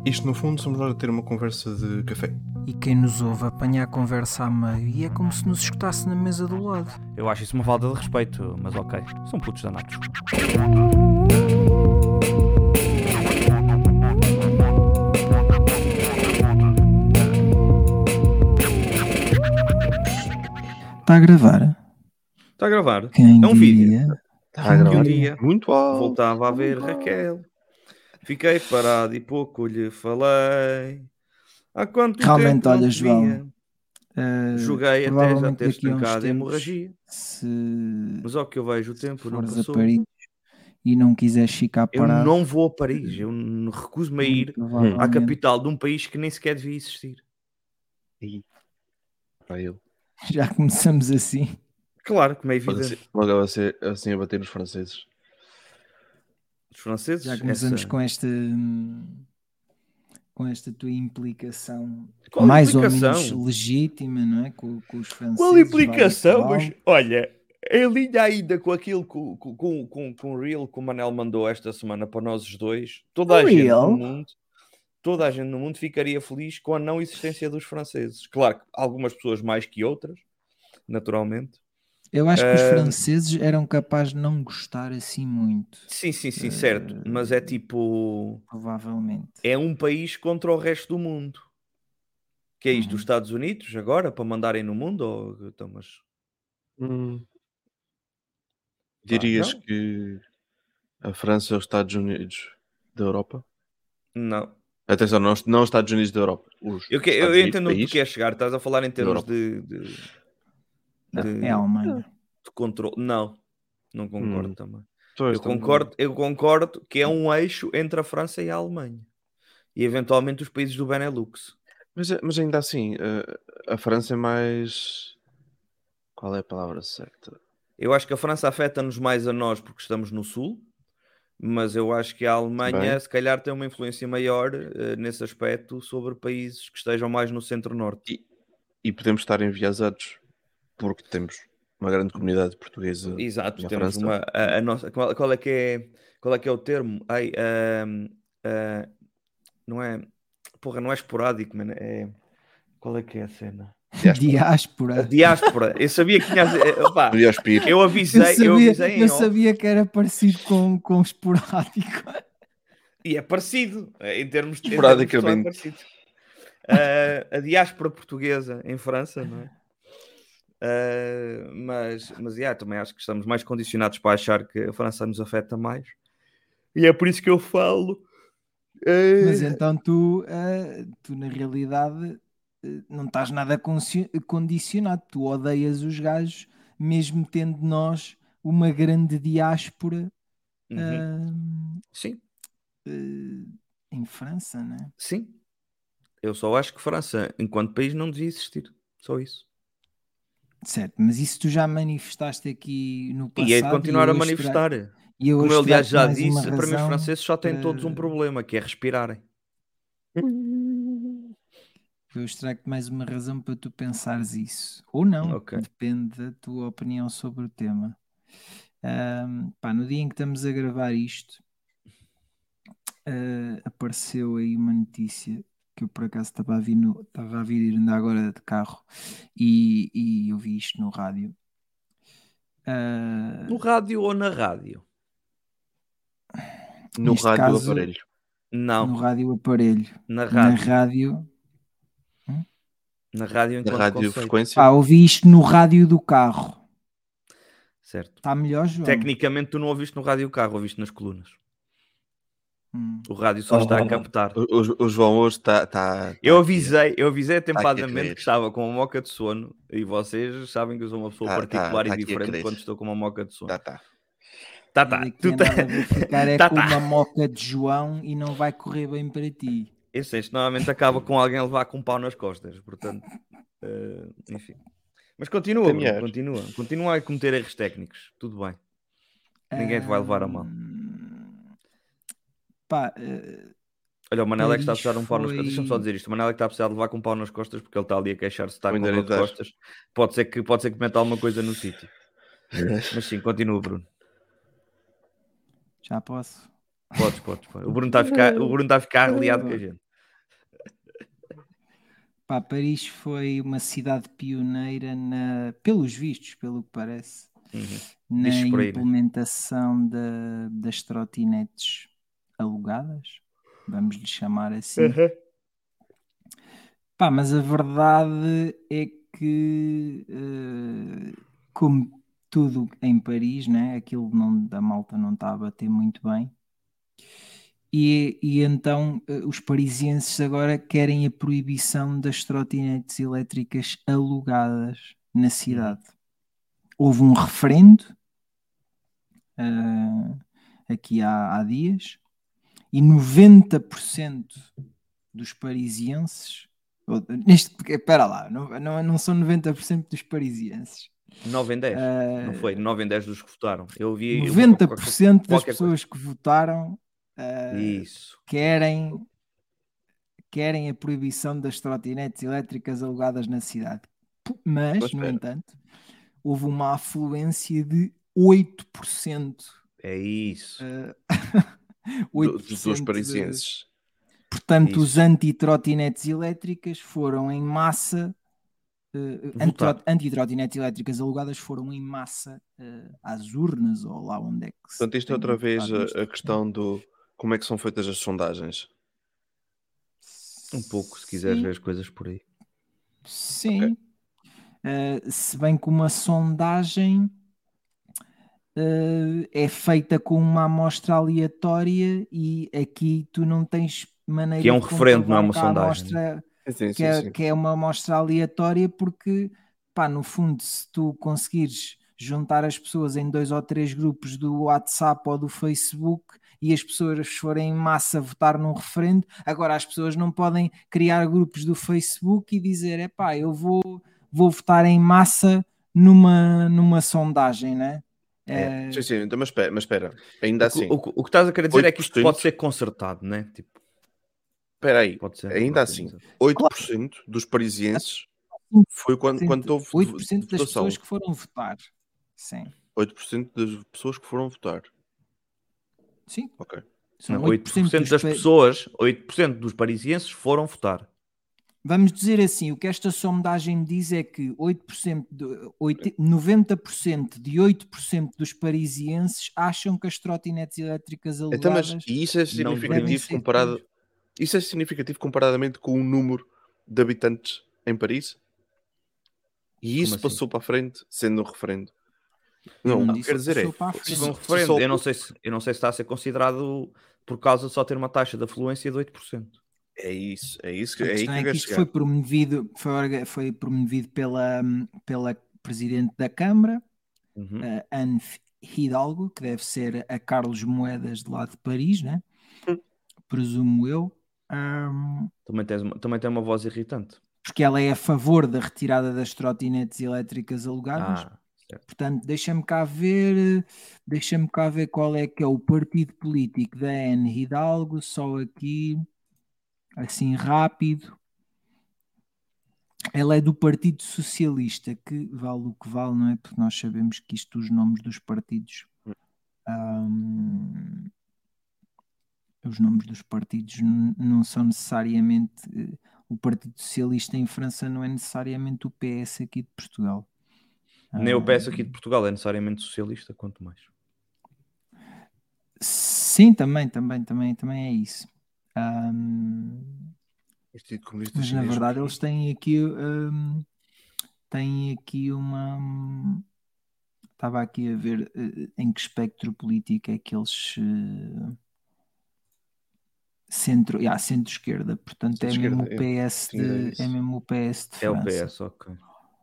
Isto, no fundo, somos nós a ter uma conversa de café. E quem nos ouve apanha a conversa a meio e é como se nos escutasse na mesa do lado. Eu acho isso uma falta de respeito, mas ok, são putos danados. Está a gravar? Está a gravar? Quem É um vídeo. Está a Que gravar um dia muito alto. voltava a ver Raquel. Fiquei parado e pouco lhe falei. Há quanto Realmente, tempo não olha, te João, via? Joguei até já provavelmente teres daqui a uns trancado em tempos, hemorragia. se Mas ao que eu vejo, o tempo não fores a passou. Paris e não quiseres ficar Eu parado, não vou a Paris. Eu recuso-me a muito ir à provavelmente, capital de um país que nem sequer devia existir. E para ele. já começamos assim. Claro, como é evidente. Logo assim a bater nos franceses. Os franceses, Já começamos essa... com esta tua implicação Qual mais ou implicação? menos legítima, não é? Com os franceses. Qual implicação? vale o que Mas, olha, em linha ainda com aquilo com o Reel que o Manel mandou esta semana para nós os dois, toda a gente no mundo ficaria feliz com a não existência dos franceses. Claro que algumas pessoas mais que outras, naturalmente. Eu acho que os franceses eram capazes de não gostar assim muito. Sim, certo. Mas é tipo... Provavelmente. É um país contra o resto do mundo. Que é isto, dos Estados Unidos, agora, para mandarem no mundo? Ou... Então, mas... Dirias não? que a França é os Estados Unidos da Europa? Não. Atenção, não os Estados Unidos da Europa. Eu entendo onde tu queres chegar. Estás a falar em termos Não, é a Alemanha. de controle. Não concordo também. Eu concordo que é um eixo entre a França e a Alemanha. E eventualmente os países do Benelux. Mas ainda assim, a França é mais... Qual é a palavra certa? Eu acho que a França afeta-nos mais a nós porque estamos no sul. Mas eu acho que a Alemanha, se calhar, tem uma influência maior nesse aspecto sobre países que estejam mais no centro-norte. E podemos estar enviesados porque temos uma grande comunidade portuguesa. Exato, na temos França. a nossa. Qual é que é o termo? Não é. Porra, não é esporádico, mano. Qual é que é a cena? Diáspora. A diáspora. Eu sabia que tinha. Opá, Diaspir. eu avisei em Eu off. sabia que era parecido com esporádico. E é parecido. Em termos de Esporadicamente. é parecido. A diáspora portuguesa em França, não é? Mas também acho que estamos mais condicionados para achar que a França nos afeta mais. E é por isso que eu falo. Mas então tu na realidade não estás nada condicionado. Tu odeias os gajos, mesmo tendo nós uma grande diáspora Sim. em França, não é? Sim. Eu só acho que França, enquanto país, não devia existir. Só isso. Certo, mas isso tu já manifestaste aqui no passado. E é de continuar a manifestar. Como eu, aliás, já disse, para mim os franceses só têm todos um problema, que é respirarem. Eu extrago-te mais uma razão para tu pensares isso. Ou não, depende da tua opinião sobre o tema. No dia em que estamos a gravar isto, apareceu aí uma notícia que eu por acaso estava a vir ainda agora de carro e eu vi isto no rádio. No rádio ou na rádio? No rádio aparelho. Não. No rádio aparelho. Na rádio. Na rádio enquanto na rádio conceito. frequência? Ouvi isto no rádio do carro. Certo. Está melhor, João? Tecnicamente tu não ouviste no rádio do carro, ouviste nas colunas. O rádio só está a captar. O João hoje está eu avisei atempadamente que estava com uma moca de sono e vocês sabem que eu sou uma pessoa particular e diferente quando estou com uma moca de sono. Tá. Vou ficar com uma moca de João e não vai correr bem para ti. Eu sei, isto normalmente acaba com alguém a levar com um pau nas costas, portanto, enfim. Mas continua, Bruno, continua a cometer erros técnicos, tudo bem. Ninguém te vai levar a mal. Olha, o Manel é que está a precisar de um pau nas costas. Deixa-me só dizer isto. O Manel é que está a precisar de levar com um pau nas costas porque ele está ali a queixar-se, está com dor de costas. Pode ser que meta alguma coisa no sítio. Mas sim, continua, Bruno. Já posso? Podes. O Bruno está a ficar aliado com a gente. Pá, Paris foi uma cidade pioneira pelos vistos, pelo que parece, na Dizes por aí, né? implementação das trotinetes alugadas, vamos lhe chamar assim. Pá, mas a verdade é que, como tudo em Paris, né, aquilo da malta não está a bater muito bem. E então os parisienses agora querem a proibição das trotinetes elétricas alugadas na cidade. Houve um referendo aqui há dias e 90% dos parisienses, espera lá, não são 90% dos parisienses. 9 em 10, não foi? 9 em 10 dos que votaram. Eu vi 90% das pessoas que votaram isso. querem a proibição das trotinetes elétricas alugadas na cidade. Mas, no entanto, houve uma afluência de 8%. É isso. 8% dos parisienses. Portanto, os anti-trotinetes elétricas foram em massa. Anti-trotinetes elétricas alugadas foram em massa às urnas ou lá onde é que se. Portanto, isto é outra vez a questão do como é que são feitas as sondagens. Um pouco, se quiseres ver as coisas por aí. Sim. Okay. Se bem que uma sondagem é feita com uma amostra aleatória e aqui tu não tens maneira que é um de referendo, não é uma que a sondagem. Amostra, sim. Que é uma amostra aleatória porque, pá, no fundo, se tu conseguires juntar as pessoas em 2 ou 3 grupos do WhatsApp ou do Facebook e as pessoas forem em massa votar num referendo, agora as pessoas não podem criar grupos do Facebook e dizer, pá, eu vou votar em massa numa sondagem, né? Sim, então, mas espera, ainda assim. O que estás a querer dizer 8%... é que isto pode ser consertado, né? Tipo, espera aí, ainda assim, 8% dos parisienses foi quando houve 8% das pessoas que foram votar. Sim. 8% das pessoas que foram votar. Sim. Ok. São não, 8% das pessoas, 8% dos parisienses foram votar. Vamos dizer assim, o que esta sondagem diz é que 90% de 8% dos parisienses acham que as trotinetes elétricas alugadas... Então, mas isso é significativo comparado... Isso é significativo comparadamente com o número de habitantes em Paris? E isso passou para a frente, sendo um referendo? Não, quer dizer foi um referendo. Eu não sei se está a ser considerado por causa de só ter uma taxa de afluência de 8%. É isso que isto foi promovido pela Presidente da Câmara, Anne Hidalgo, que deve ser a Carlos Moedas de lá de Paris, né? Presumo eu. Também tem uma voz irritante. Porque ela é a favor da retirada das trotinetes elétricas alugadas. Portanto, deixa-me cá ver qual é que é o partido político da Anne Hidalgo, só aqui, assim rápido. Ela é do Partido Socialista, que vale o que vale, não é? Porque nós sabemos que isto, os nomes dos partidos, os nomes dos partidos não são necessariamente... O Partido Socialista em França não é necessariamente o PS aqui de Portugal. Nem o PS aqui de Portugal é necessariamente socialista, quanto mais. Sim, também é isso. Mas na verdade eles têm aqui uma... Estava aqui a ver em que espectro político é que eles... centro-esquerda, portanto é mesmo o PS de... É mesmo o PS de França. É o PS, ok.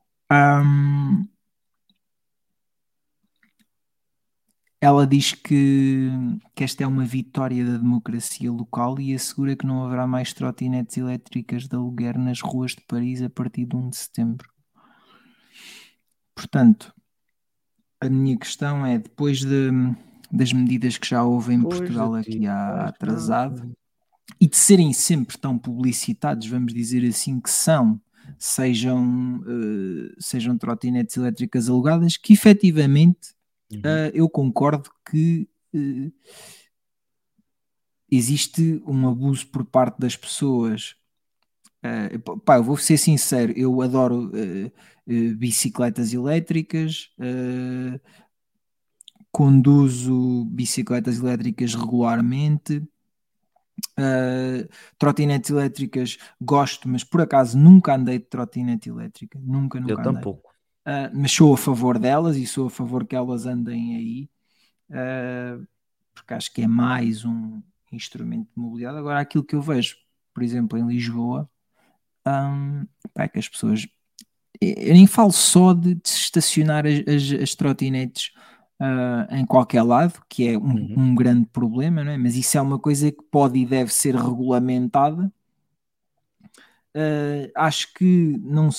Ela diz que esta é uma vitória da democracia local e assegura que não haverá mais trotinetes elétricas de aluguer nas ruas de Paris a partir de 1 de setembro. Portanto, a minha questão é, depois das medidas que já houve em Portugal aqui há atrasado, e de serem sempre tão publicitados, vamos dizer assim, que sejam trotinetes elétricas alugadas, que efetivamente eu concordo que existe um abuso por parte das pessoas Eu vou ser sincero, eu adoro bicicletas elétricas, conduzo bicicletas elétricas regularmente. Trotinetes elétricas gosto, mas por acaso nunca andei de trotinete elétrica, nunca Eu andei. tampouco. Mas sou a favor delas e sou a favor que elas andem aí, porque acho que é mais um instrumento de mobilidade. Agora, aquilo que eu vejo, por exemplo, em Lisboa, é que as pessoas. Eu nem falo só de se estacionar as trotinetes em qualquer lado, que é um grande problema, não é? Mas isso é uma coisa que pode e deve ser regulamentada. Acho que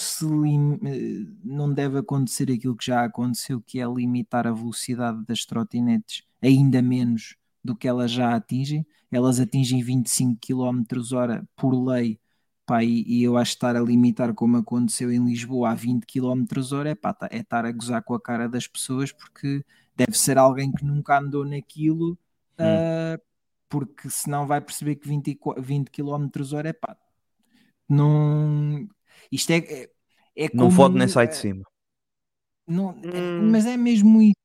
não deve acontecer aquilo que já aconteceu, que é limitar a velocidade das trotinetes ainda menos do que elas já atingem. Elas atingem 25 km/h por lei, pá, e eu acho que estar a limitar, como aconteceu em Lisboa, a 20 km/h é estar a gozar com a cara das pessoas, porque deve ser alguém que nunca andou naquilo, porque senão vai perceber que 20 km/h não, isto é Não como fode nem sai de cima. não, mas é mesmo isso.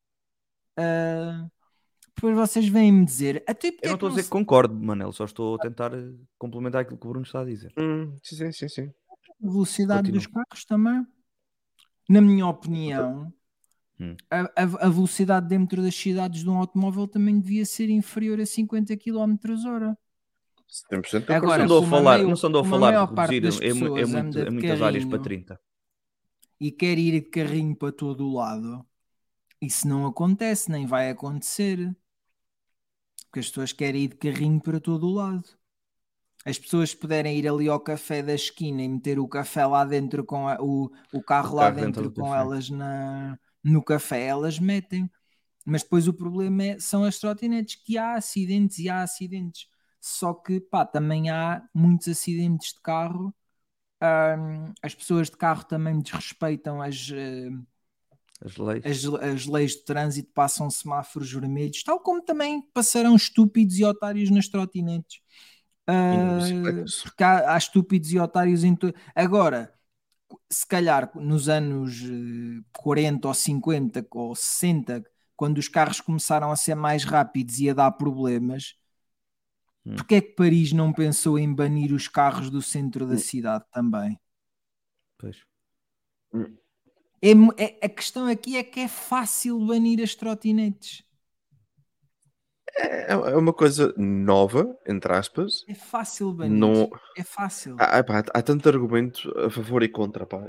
Depois vocês vêm-me dizer, Eu não estou a dizer que concordo, Manel, só estou a tentar complementar aquilo que o Bruno está a dizer. Sim. A velocidade dos carros também, na minha opinião, a velocidade dentro das cidades de um automóvel também devia ser inferior a 50 km/h. 100% Agora, não se andou a falar de parte reduzir das pessoas anda em de muitas áreas para carrinho 30. e quer ir de carrinho para todo o lado, isso não acontece, nem vai acontecer, porque as pessoas querem ir de carrinho para todo o lado. As pessoas puderem ir ali ao café da esquina e meter o café lá dentro com o carro lá dentro com café. elas no café, elas metem. Mas depois o problema são as trotinetes, que há acidentes e há acidentes. Só que também há muitos acidentes de carro. As pessoas de carro também desrespeitam as leis de trânsito, passam semáforos vermelhos, tal como também passarão estúpidos e otários nas trotinetes. Porque há estúpidos e otários em todo. Agora, se calhar nos anos 40 ou 50 ou 60, quando os carros começaram a ser mais rápidos e a dar problemas, porque é que Paris não pensou em banir os carros do centro da cidade também? Pois. A questão aqui é que é fácil banir as trotinetes. É uma coisa nova, entre aspas. É fácil banir. Não... É fácil. Há tanto argumento a favor e contra. Pá.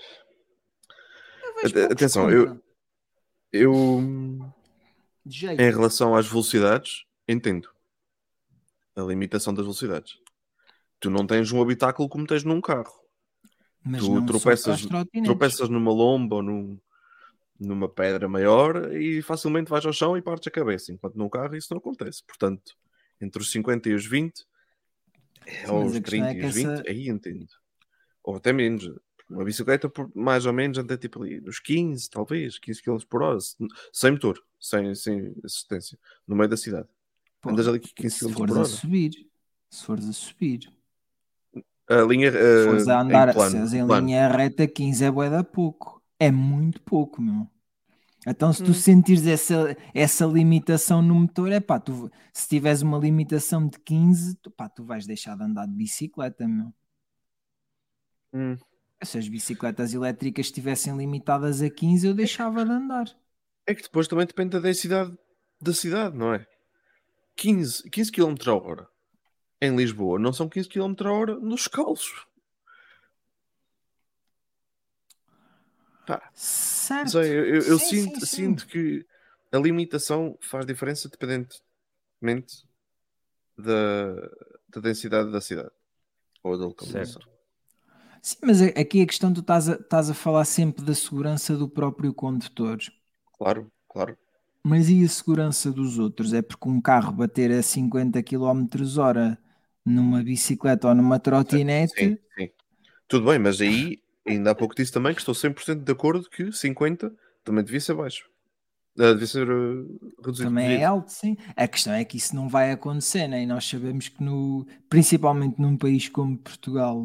Atenção, eu em relação às velocidades, entendo a limitação das velocidades. Tu não tens um habitáculo como tens num carro. Mas tu não tropeças numa lomba ou numa pedra maior e facilmente vais ao chão e partes a cabeça, enquanto num carro isso não acontece. Portanto, entre os 50 e os 20, ou os 30 e os 20, aí entendo. Ou até menos. Uma bicicleta, mais ou menos, anda tipo ali nos 15, talvez, 15 km por hora, sem motor, sem assistência, no meio da cidade. Andas ali 15 km por hora. Se fores a subir. A linha se fores a andar em linha reta, 15 é bué da pouco. É muito pouco, meu. Então, se tu sentires essa limitação no motor, se tiveres uma limitação de 15, tu vais deixar de andar de bicicleta, meu. Se as bicicletas elétricas estivessem limitadas a 15, eu deixava de andar. É que depois também depende da densidade da cidade, não é? 15 km/h em Lisboa não são 15 km/h nos calços. Certo. Eu sinto que a limitação faz diferença dependentemente da densidade da cidade ou da localização. Certo. Sim, mas aqui a questão, tu estás a falar sempre da segurança do próprio condutor. Claro. Mas e a segurança dos outros? É porque um carro bater a 50 km/h numa bicicleta ou numa trotinete... Sim. Tudo bem, mas aí ainda há pouco disse também que estou 100% de acordo que 50 também devia ser baixo. Deve ser reduzido. Também é alto, sim. A questão é que isso não vai acontecer, né? E nós sabemos que, principalmente num país como Portugal,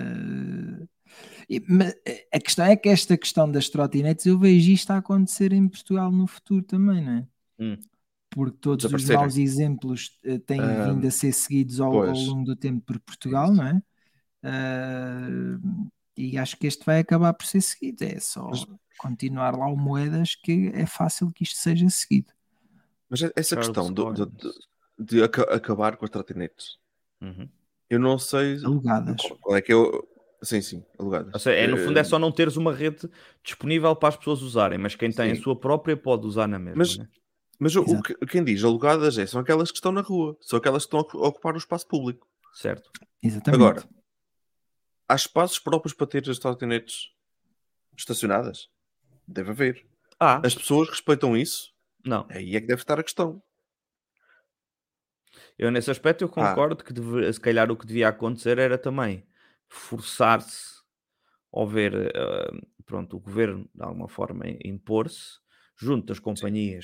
mas a questão é que esta questão das trotinetes, eu vejo isto a acontecer em Portugal no futuro também, não é? Porque todos os maus exemplos têm vindo a ser seguidos ao longo do tempo por Portugal, não é? E acho que este vai acabar por ser seguido. É só continuar lá o Moedas que é fácil que isto seja seguido. Mas essa questão de acabar com as trotinetes, eu não sei alugadas. Qual é que eu... Sim, alugadas. Ou seja, no fundo é só não teres uma rede disponível para as pessoas usarem, mas quem tem a sua própria pode usar na mesma. Mas quem diz alugadas são aquelas que estão na rua, são aquelas que estão a ocupar o espaço público. Certo. Exatamente. Agora, há espaços próprios para ter as trotinetes estacionadas? Deve haver. As pessoas respeitam isso? Não. Aí é que deve estar a questão. Eu nesse aspecto eu concordo que se calhar o que devia acontecer era também forçar-se ou ver o governo de alguma forma impor-se junto das companhias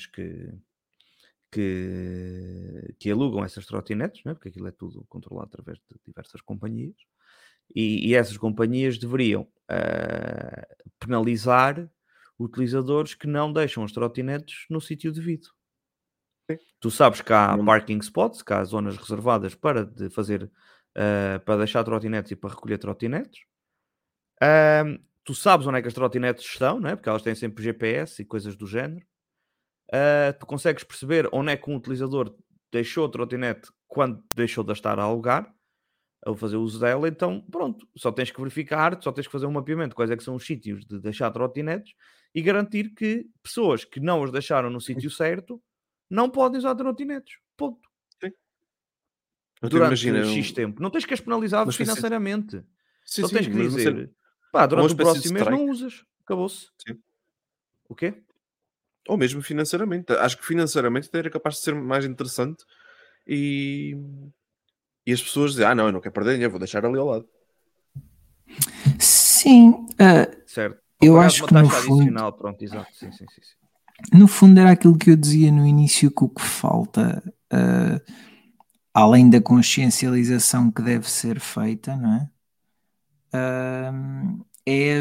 que alugam essas trotinetes, né? Porque aquilo é tudo controlado através de diversas companhias, e essas companhias deveriam penalizar utilizadores que não deixam as trotinetes no sítio devido. Sim. Tu sabes que há parking spots, que há zonas reservadas para deixar trotinetes e para recolher trotinetes. Tu sabes onde é que as trotinetes estão, não é? Porque elas têm sempre GPS e coisas do género. Tu consegues perceber onde é que um utilizador deixou a trotinete quando deixou de estar a alugar, a fazer uso dela. Então, pronto, só tens que verificar, só tens que fazer um mapeamento de quais é que são os sítios de deixar trotinetes e garantir que pessoas que não as deixaram no sítio certo não podem usar trotinetes. Ponto. Sim. Durante X tempo. Não tens que as penalizar financeiramente. Só tens que dizer, durante o próximo mês não usas. Acabou-se. Sim. O quê? Ou mesmo financeiramente. Acho que financeiramente era capaz de ser mais interessante e as pessoas dizem, não, eu não quero perder dinheiro, vou deixar ali ao lado. Sim. Certo. Eu acho que no fundo... Pronto, exato. Sim. No fundo era aquilo que eu dizia no início, que o que falta, além da consciencialização que deve ser feita, não é? É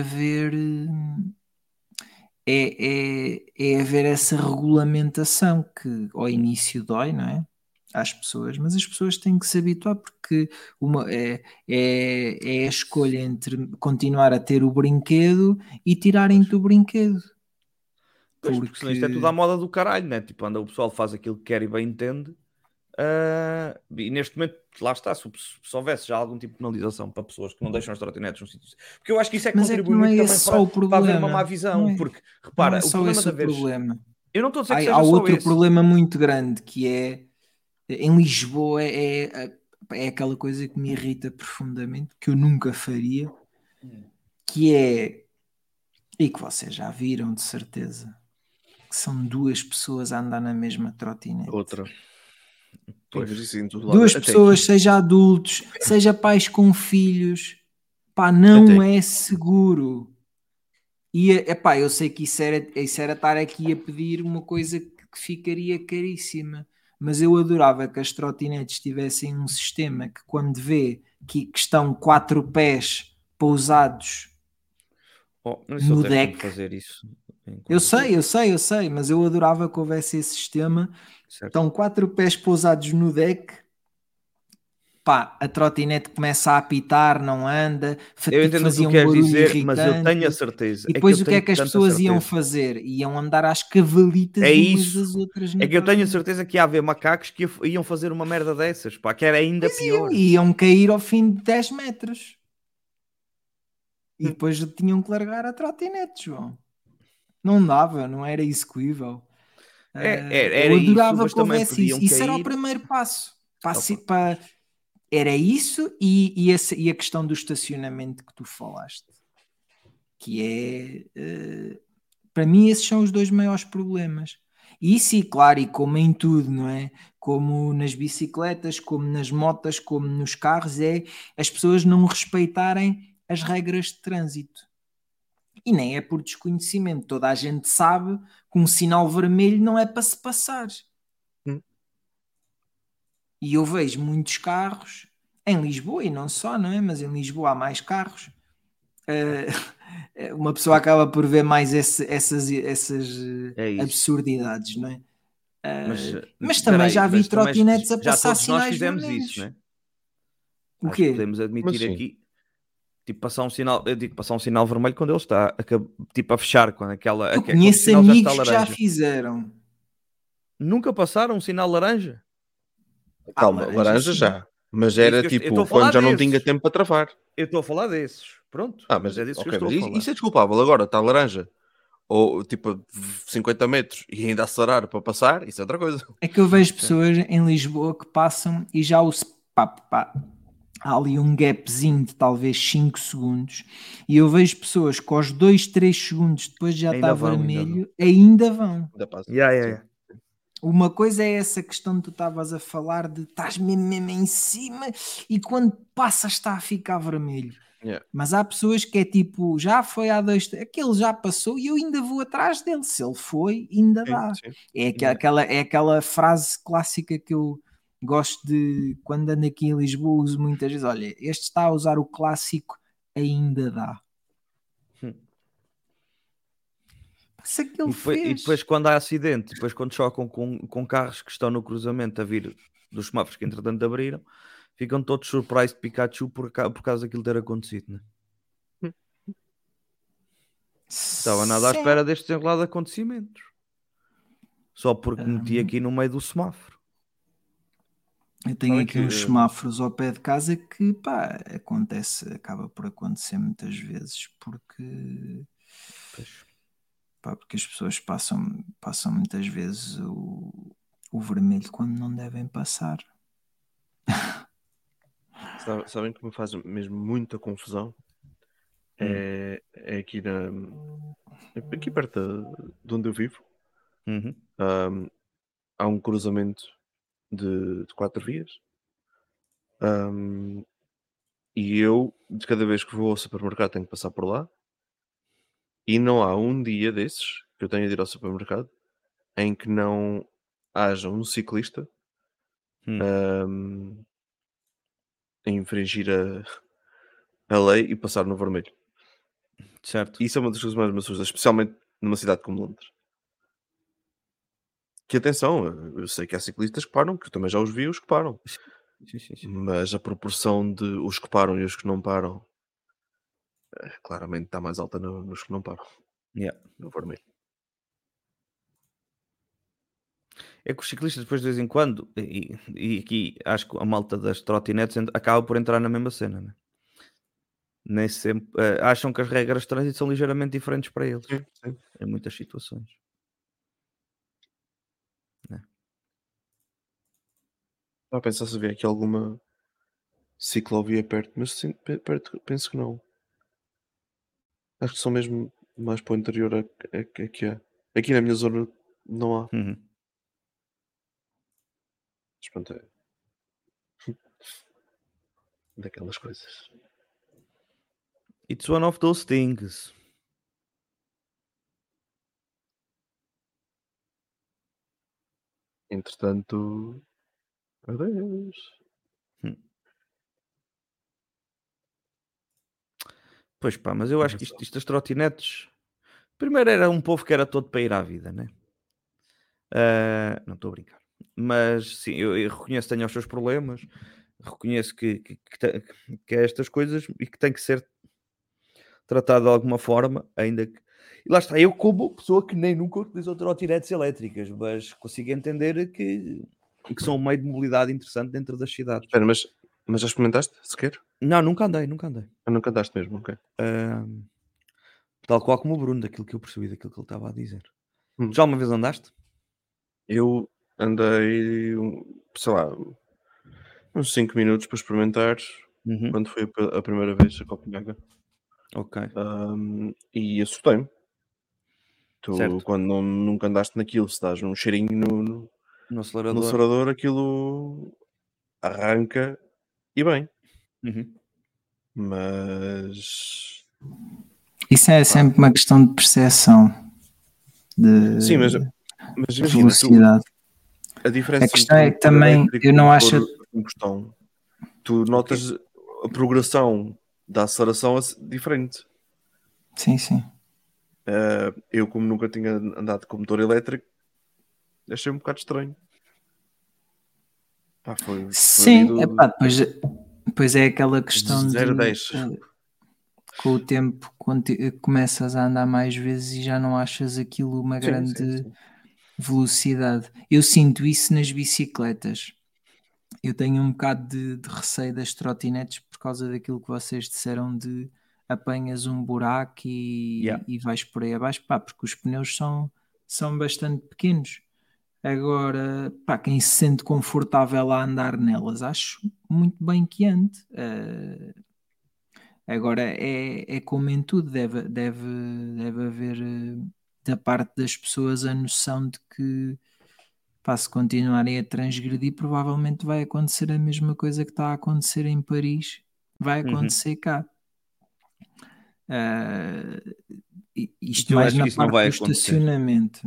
haver essa regulamentação que ao início dói, não é? Às pessoas, mas as pessoas têm que se habituar, porque é a escolha entre continuar a ter o brinquedo e tirarem-te o brinquedo. Porque senão isto é tudo à moda do caralho, né? Tipo, o pessoal faz aquilo que quer e bem entende. E neste momento, lá está, se houvesse já algum tipo de penalização para pessoas que não deixam as trotinetes no sítio. Porque eu acho que isso é contribuir muito também para haver uma má visão. Porque, repara, o problema da vez... problema. Eu não estou a dizer que seja há só outro esse. problema muito grande, que é em Lisboa, é aquela coisa que me irrita profundamente, que eu nunca faria, que é, e que vocês já viram de certeza, que são duas pessoas a andar na mesma trotinete. Outra. Pois, duas pessoas, seja adultos, seja pais com filhos, não é seguro. E eu sei que isso era estar aqui a pedir uma coisa que ficaria caríssima, mas eu adorava que as trotinetes tivessem um sistema que, quando vê que estão 4 pés pousados no deck, fazer isso. Eu sei, mas eu adorava que houvesse esse sistema. Certo. Estão 4 pés pousados no deck, a trotinete começa a apitar, não anda, eu entendo fazia o que um barulho dizer, irritante, mas eu tenho a certeza. E depois o que é que as pessoas iam fazer? Iam andar às cavalitas umas das outras. É que eu tenho a certeza que ia haver macacos que iam fazer uma merda dessas, que era ainda pior. Iam cair ao fim de 10 metros. E depois tinham que largar a trotinete, João. Não dava, não era execuível. Era eu adorava isso, que houvesse isso. Isso era o primeiro passo. Era isso e a questão do estacionamento que tu falaste. Que é... para mim esses são os 2 maiores problemas. E sim, claro, e como em tudo, não é? Como nas bicicletas, como nas motas, como nos carros, é as pessoas não respeitarem as regras de trânsito. E nem é por desconhecimento. Toda a gente sabe que um sinal vermelho não é para se passar. E eu vejo muitos carros em Lisboa, e não só, não é? Mas em Lisboa há mais carros. Uma pessoa acaba por ver mais essas absurdidades, não é? Mas também já vi trotinetes a passar sinais vermelhos. Isso, não é? O quê? Podemos admitir aqui, tipo, passar um sinal vermelho quando ele está tipo a fechar, quando aquela. Eu conheço amigos que já fizeram. Nunca passaram um sinal laranja? Calma, laranja já. Mas era tipo quando já não tinha tempo para travar. Eu estou a falar desses. Pronto. Mas é disso que eu estou a falar. Isso é desculpável. Agora está laranja. Ou tipo 50 metros e ainda acelerar para passar, isso é outra coisa. É que eu vejo pessoas em Lisboa que passam e já há ali um gapzinho de talvez 5 segundos e eu vejo pessoas que aos 2, 3 segundos depois de já está vermelho ainda vão. Uma coisa é essa questão que tu estavas a falar de estás mesmo em cima e quando passas está a ficar vermelho. Mas há pessoas que é tipo, já foi há 2, aquele já passou e eu ainda vou atrás dele. Se ele foi, ainda dá. É aquela frase clássica que eu gosto de, quando ando aqui em Lisboa, uso muitas vezes. Olha, este está a usar o clássico, ainda dá. E depois quando há acidente, depois quando chocam com carros que estão no cruzamento a vir dos semáforos que entretanto abriram, ficam todos surpresos de Pikachu por causa daquilo ter acontecido, né? Estava nada à espera deste desenrolar de acontecimentos. Só porque meti aqui no meio do semáforo. Eu tenho aqui uns semáforos ao pé de casa que, acaba por acontecer muitas vezes porque as pessoas passam muitas vezes o vermelho quando não devem passar. Sabem que me faz mesmo muita confusão? É aqui aqui perto de onde eu vivo. Há um cruzamento de 4 vias. E eu, de cada vez que vou ao supermercado, tenho que passar por lá. E não há um dia desses que eu tenha de ir ao supermercado em que não haja um ciclista a infringir a lei e passar no vermelho. Certo. Isso é uma das coisas mais me assusta, especialmente numa cidade como Londres. Que atenção, eu sei que há ciclistas que param, que eu também já os vi os que param. Sim. Mas a proporção de os que param e os que não param claramente está mais alta nos que não param. No vermelho. É que os ciclistas depois de vez em quando, e aqui acho que a malta das trotinetes acaba por entrar na mesma cena, né? Nem sempre acham que as regras de trânsito são ligeiramente diferentes para eles. Sim. Em muitas situações. Estava a pensar se havia aqui alguma ciclovia perto, mas sim, perto penso que não. Acho que são mesmo mais para o interior que há. Aqui na minha zona não há. Mas pronto, é daquelas coisas. It's one of those things. Entretanto, adeus. Pois pá, mas eu acho que isto das trotinetes, primeiro era um povo que era todo para ir à vida, né? Não estou a brincar, mas sim, eu reconheço que tenho os seus problemas, reconheço que é estas coisas e que tem que ser tratado de alguma forma, ainda que... E lá está, eu como pessoa que nem nunca utilizou trotinetes elétricas, mas consigo entender que são um meio de mobilidade interessante dentro das cidades. Espera, mas já experimentaste sequer? Não, nunca andei. Nunca andaste mesmo, ok. Tal qual como o Bruno, daquilo que eu percebi, daquilo que ele estava a dizer. Já uma vez andaste? Eu andei, sei lá, uns 5 minutos para experimentar quando fui a primeira vez a Copenhaga. Ok. E assustei-me. Tu, certo. quando nunca andaste naquilo, se dás um cheirinho no acelerador, aquilo arranca e bem. Mas Isso é sempre uma questão de percepção de, Sim, mas de imagina, velocidade. a diferença A questão entre é que também eu não acho. Combustão, tu notas a progressão da aceleração diferente. Sim, sim. Eu, como nunca tinha andado com motor elétrico, achei um bocado estranho. Foi sim, depois é aquela questão de 0 a 10. Com o tempo, quando começas a andar mais vezes e já não achas aquilo uma grande sim. velocidade. Eu sinto isso nas bicicletas. Eu tenho um bocado de receio das trotinetes por causa daquilo que vocês disseram de apanhas um buraco e vais por aí abaixo, porque os pneus são bastante pequenos. Agora, quem se sente confortável a andar nelas, acho muito bem que ande. Agora é como em tudo, deve haver da parte das pessoas a noção de que se continuarem a transgredir, provavelmente vai acontecer a mesma coisa que está a acontecer em Paris, vai acontecer cá. Isto mais na parte do estacionamento.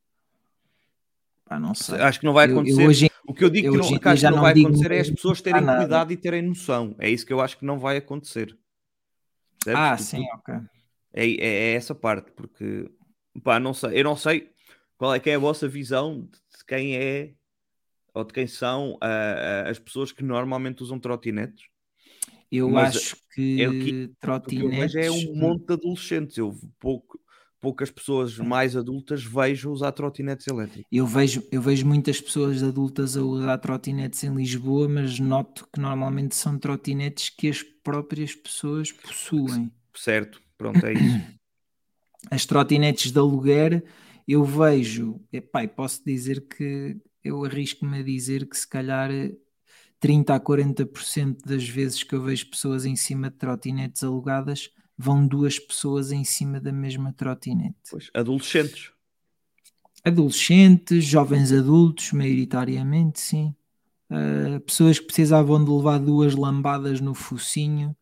Não sei. Acho que não vai acontecer. O que eu digo que acho que não vai acontecer é as pessoas terem cuidado e terem noção. É isso que eu acho que não vai acontecer. Sim, ok. É essa parte, porque não sei, eu não sei qual é que é a vossa visão de quem é ou de quem são as pessoas que normalmente usam trotinetes. Eu acho que trotinetes... O que eu vejo é um monte de adolescentes. Eu poucas pessoas mais adultas vejo usar trotinetes elétricas. Eu vejo muitas pessoas adultas a usar trotinetes em Lisboa, mas noto que normalmente são trotinetes que as próprias pessoas possuem. Certo, pronto, é isso. As trotinetes de aluguer, eu vejo, posso dizer que eu arrisco-me a dizer que se calhar 30 a 40% das vezes que eu vejo pessoas em cima de trotinetes alugadas, vão duas pessoas em cima da mesma trotinete. Pois, adolescentes. Adolescentes, jovens adultos, maioritariamente, sim. Pessoas que precisavam de levar 2 lambadas no focinho,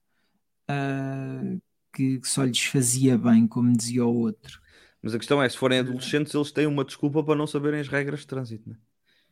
que só lhes fazia bem, como dizia o outro. Mas a questão é, se forem adolescentes, eles têm uma desculpa para não saberem as regras de trânsito, não é?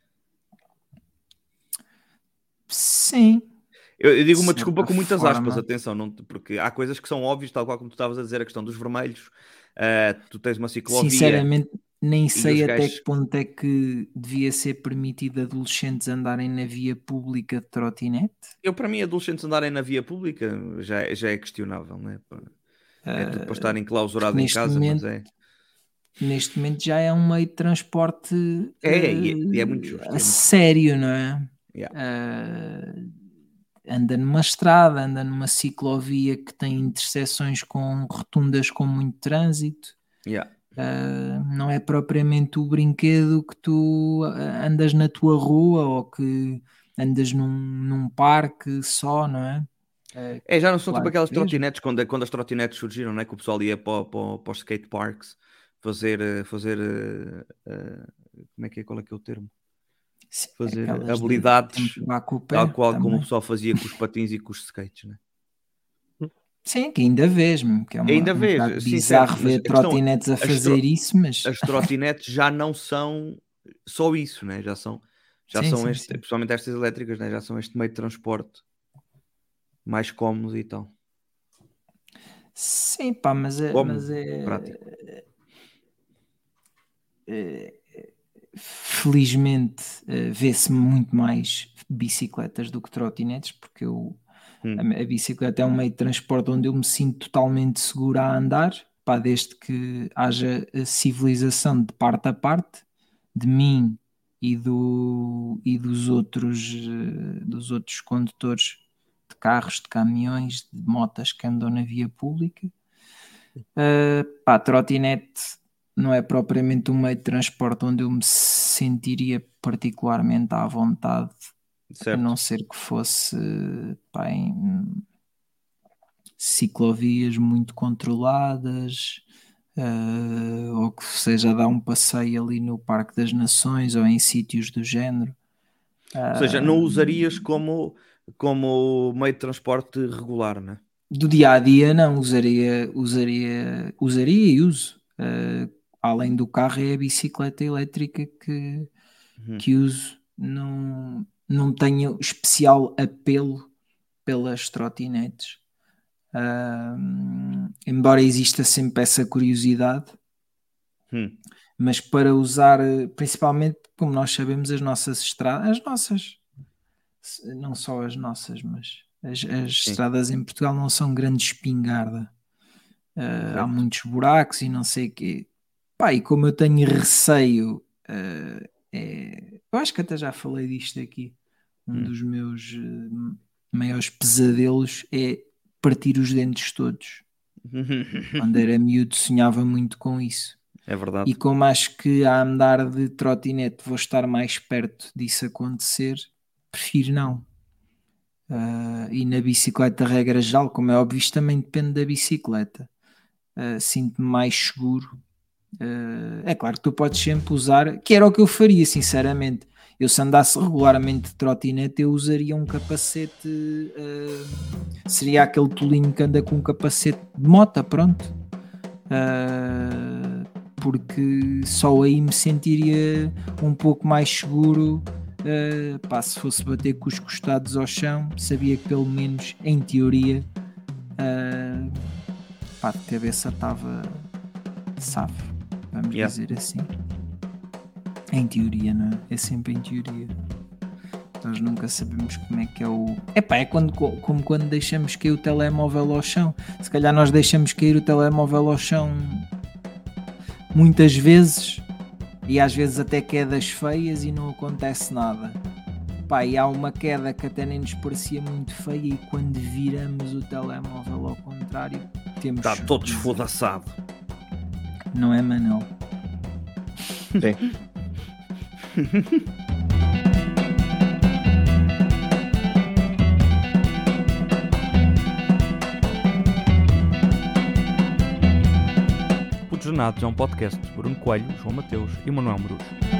Sim. Eu digo uma desculpa com muitas aspas, atenção, não, porque há coisas que são óbvias, tal qual como tu estavas a dizer, a questão dos vermelhos, tu tens uma ciclovia... Sinceramente, nem sei até que ponto é que devia ser permitido adolescentes andarem na via pública de trotinete. Para mim, adolescentes andarem na via pública já é questionável, não é? É tudo para estar enclausurado em casa, mas é... Neste momento já é um meio de transporte é muito justo. Sério, não é? Yeah. Anda numa estrada, anda numa ciclovia que tem intersecções com rotundas com muito trânsito. Yeah. Não é propriamente o brinquedo que tu andas na tua rua ou que andas num parque só, não é? Já não são tipo aquelas trotinetes, quando as trotinetes surgiram, não é? Que o pessoal ia para os skate parks fazer como é que é? Qual é que é o termo? Sim, fazer habilidades tal qual também. como o pessoal fazia com os patins e com os skates, não é? Sim, que ainda vês, que é ainda vês, bizarro ver trotinetes a fazer isso, mas... As trotinetes já não são só isso, né? Já são principalmente estas elétricas, né? Já são este meio de transporte mais cómodo e tal. Sim, mas é prático. Felizmente vê-se muito mais bicicletas do que trotinetes, porque a bicicleta é um meio de transporte onde eu me sinto totalmente seguro a andar, desde que haja civilização de parte a parte, de mim e dos outros condutores de carros, de caminhões, de motas que andam na via pública. Trotinete não é propriamente um meio de transporte onde eu me sentiria particularmente à vontade, certo. A não ser que fosse em ciclovias muito controladas, ou que seja a dar um passeio ali no Parque das Nações ou em sítios do género. Ou seja, não usarias como meio de transporte regular, não é? Do dia a dia não, usaria e uso. Além do carro é a bicicleta elétrica que uso. Não tenho especial apelo pelas trotinetes. Embora exista sempre essa curiosidade, mas para usar, principalmente, como nós sabemos, as nossas estradas, não só as nossas, mas as estradas em Portugal não são grande espingarda. Há muitos buracos e não sei o quê. Pá, e como eu tenho receio, eu acho que até já falei disto aqui, dos meus maiores pesadelos é partir os dentes todos. Quando era miúdo sonhava muito com isso. É verdade. E como acho que a andar de trotinete vou estar mais perto disso acontecer, prefiro não. E na bicicleta, regra geral, como é óbvio, isto também depende da bicicleta. Sinto-me mais seguro. É claro que tu podes sempre usar, que era o que eu faria, sinceramente. Eu, se andasse regularmente de trotinete, eu usaria um capacete. Seria aquele tolinho que anda com um capacete de moto, pronto. Porque só aí me sentiria um pouco mais seguro. Se fosse bater com os costados ao chão, sabia que pelo menos em teoria de cabeça estava safo, vamos dizer assim. Em teoria, não é? É sempre em teoria. Nós nunca sabemos como é que é o... é como quando deixamos cair o telemóvel ao chão. Se calhar nós deixamos cair o telemóvel ao chão muitas vezes, e às vezes até quedas feias e não acontece nada. E há uma queda que até nem nos parecia muito feia e quando viramos o telemóvel ao contrário, temos... Está todo esfodaçado. Não é, Manel? Sim. Putos Genados é um podcast de Bruno Coelho, João Mateus e Manuel Morujo.